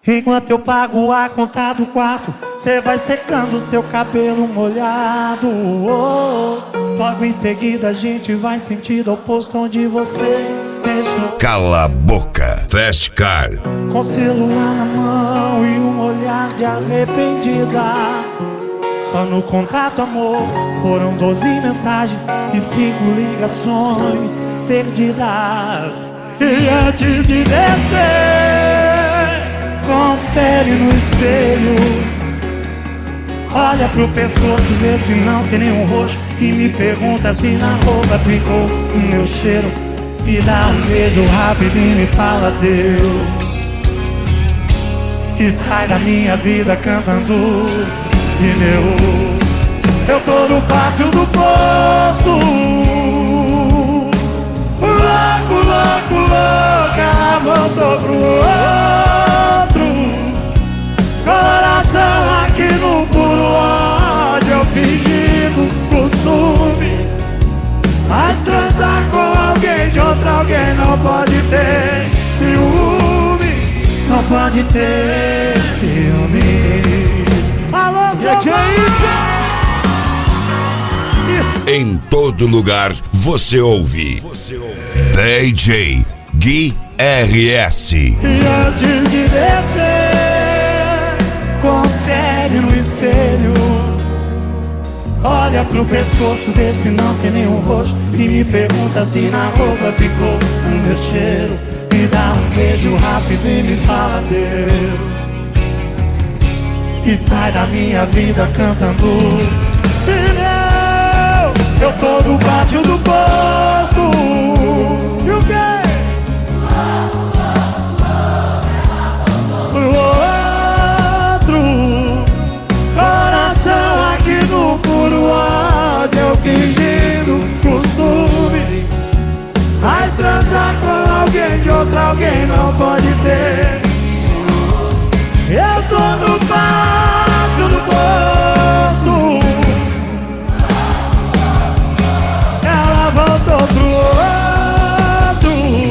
Enquanto eu pago a conta do quarto, cê vai secando seu cabelo molhado. Logo em seguida a gente vai sentido oposto onde você deixou. Cala a boca, Fast Car. Com celular na mão e um olhar de arrependida. Só no contato, amor, foram 12 mensagens e 5 ligações perdidas. E antes de descer, confere no espelho. Olha pro pescoço, vê se não tem nenhum roxo. E me pergunta se na roupa ficou o meu cheiro. E dá um beijo rápido e me fala adeus. E sai da minha vida cantando pneu. Eu tô no pátio do posto, louco, louco, louco. Ela voltou pro outro. Coração aqui no puro ódio. Eu fingindo costume, mas transar com alguém de outro alguém não pode ter ciúme. Não pode ter ciúme. Alô, que é isso? Em todo lugar você ouve DJ Gui RS. E antes de descer, confere no espelho. Olha pro pescoço, vê se não tem nenhum roxo. E me pergunta se na roupa ficou o meu cheiro. Me dá um beijo rápido e me fala adeus. E sai da minha vida cantando pneu. Eu tô no pátio do posto. E o quê? Pro outro. Coração aqui no puro ódio. Eu fingindo costume, mas transar com alguém de outro alguém não pode ter. Eu tô no pátio do posto. Ela voltou pro outro.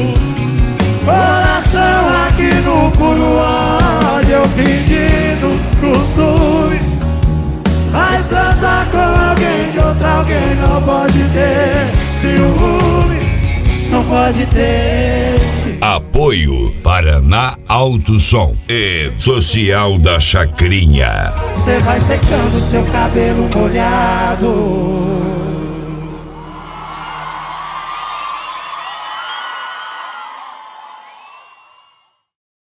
Coração aqui no puro ódio. Eu fingindo costume, mas transar com alguém de outro alguém não pode ter ciúme. Não pode ter ciúme. Apoio Paraná Alto Som e Social da Chacrinha. Você vai secando seu cabelo molhado.